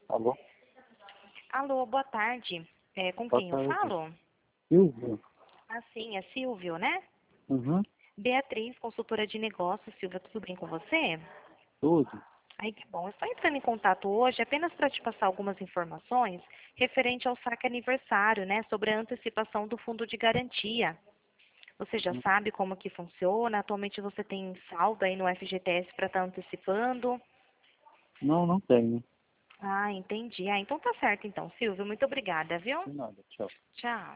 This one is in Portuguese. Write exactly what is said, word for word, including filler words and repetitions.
Alô? Alô, boa tarde. É, com Boa quem eu tarde. falo? Silvio? Ah, sim, é Silvio, né? Uhum. Beatriz, consultora de negócios. Silvia, tudo bem com você? Tudo? Ai, que bom. Eu estou entrando em contato hoje apenas para te passar algumas informações referente ao saque aniversário, né? Sobre a antecipação do fundo de garantia. Você já Uhum. sabe como que funciona? Atualmente você tem saldo aí no F G T S para estar antecipando? Não, não tenho. Ah, entendi. Ah, então tá certo então, Silvio. Muito obrigada, viu? De nada, tchau. Tchau.